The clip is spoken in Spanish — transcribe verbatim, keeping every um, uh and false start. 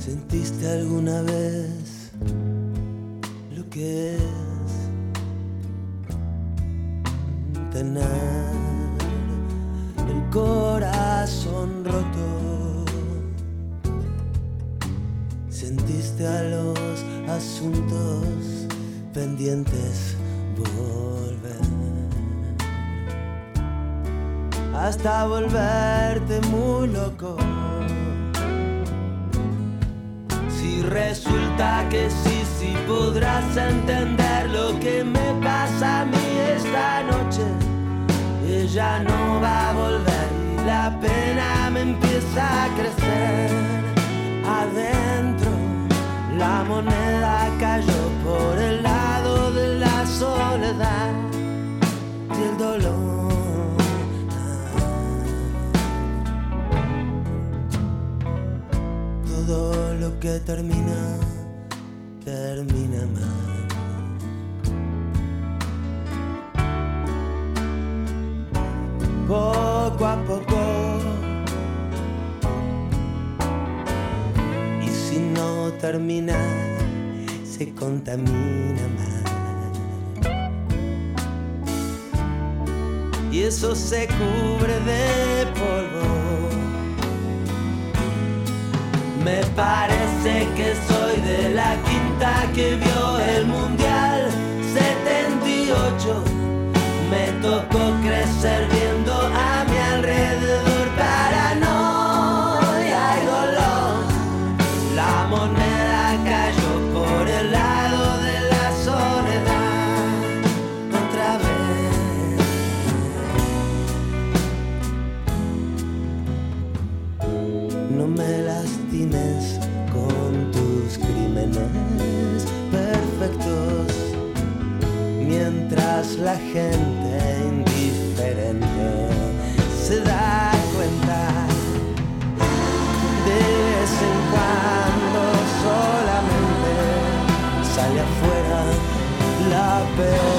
¿Sentiste alguna vez lo que es tener el corazón roto? ¿Sentiste a los asuntos pendientes volver? Hasta volverte muy loco. Si resulta que sí, sí podrás entender lo que me pasa a mí esta noche. Ella no va a volver y la pena me empieza a crecer. Adentro la moneda cayó por el lado de la soledad y el dolor. Todo lo que termina, termina mal. Poco a poco, y si no termina, se contamina mal. Y eso se cubre de polvo. Me parece que soy de la quinta que vio el Mundial setenta y ocho. Me tocó crecer viendo a mi alrededor paranoia y dolor. La moneda cayó por el lado de la soledad otra vez. No me lastimes con tus crímenes perfectos, mientras la gente indiferente se da cuenta. De vez en cuando solamente sale afuera la peor.